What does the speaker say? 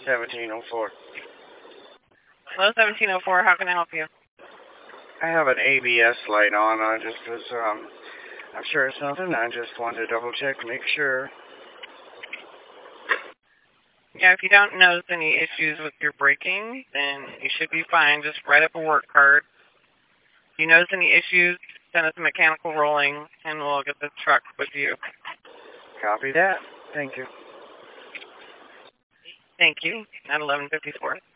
1704. Hello, 1704. How can I help you? I have an ABS light on. I just was, I'm sure it's nothing. I just wanted to double check, make sure. Yeah, if you don't notice any issues with your braking, then you should be fine. Just write up a work card. If you notice any issues, send us a mechanical rolling, and we'll get the truck with you. Copy that. Thank you. Thank you. At 11:54.